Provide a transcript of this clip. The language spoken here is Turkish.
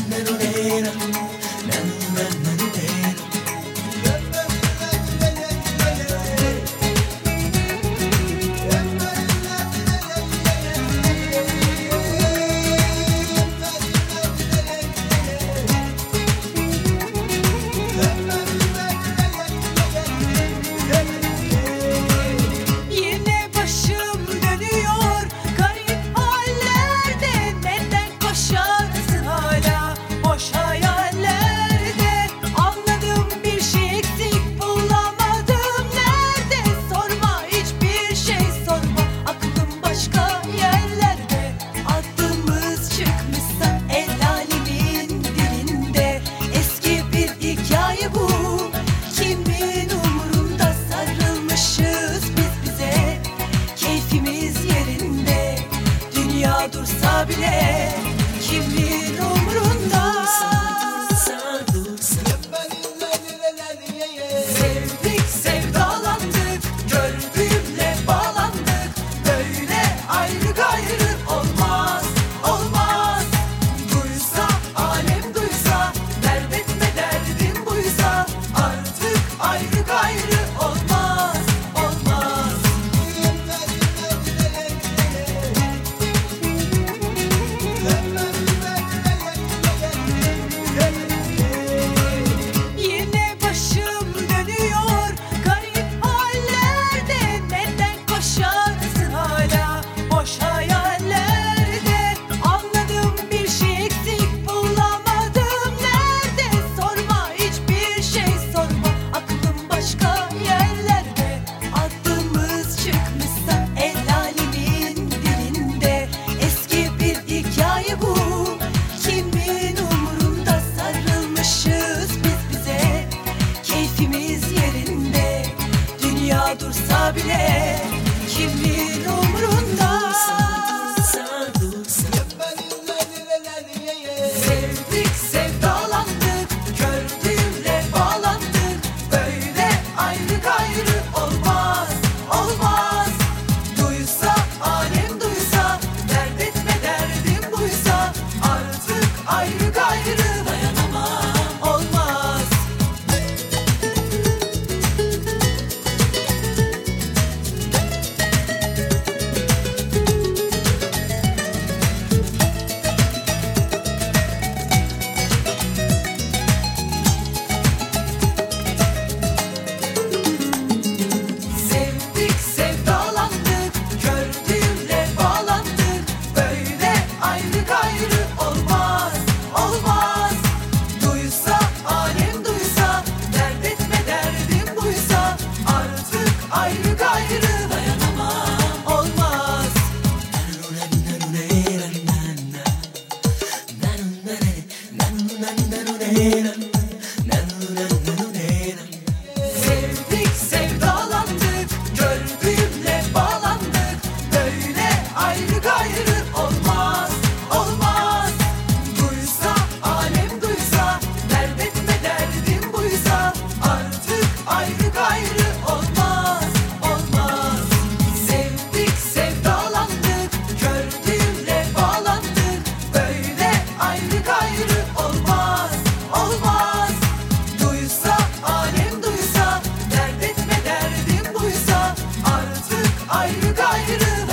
Dursa bile kimin umrunda? Sevdik, sevdalandık, gördüğümle bağlandık. Böyle ayrı gayrı olmaz, olmaz. Duysa, alem duysa, dert etme derdim buysa. Artık ayrı gayrı olmaz, olmaz. Yine başım dönüyor garip hallerde. Neden koşarsın hala boş hayallerde? Anladım bir şey eksik bulamadım nerede? Sorma hiçbir şey sorma, aklım başka yerlerde. Adımız çıkmışsa el alemin dilinde. Eski bir hikaye bu, kimin umurunda? Sarılmışız biz bize, keyfimiz yerinde. Dünya dursa bile kimin umurunda? Sevdik, sevdalandık, gördüğümle bağlandık. Böyle ayrı gayrı olmaz, olmaz. Duysa, alem duysa, dert etme derdim buysa. Artık ayrı gayrı dayanamam, olmaz. Sevdik, sevdalandık, gördüğümle bağlandık. Böyle ayrı gayrı olmaz, olmaz. Duysa, alem duysa, dert etme derdim buysa. Artık ayrı gayrı dayanamam, olmaz. Sevdik, sevdalandık, gördüğümle bağlandık. Böyle ayrı gayrı olmaz, olmaz. Duysa, alem duysa, dert etme derdim buysa. Artık ayrı gayrı olmaz, olmaz. Sevdik, sevdalandık, gördüğümle bağlandık. Böyle ayrı gayrı olmaz, olmaz. Duysa, alem duysa, dert etme derdim buysa. Artık ayrı gayrı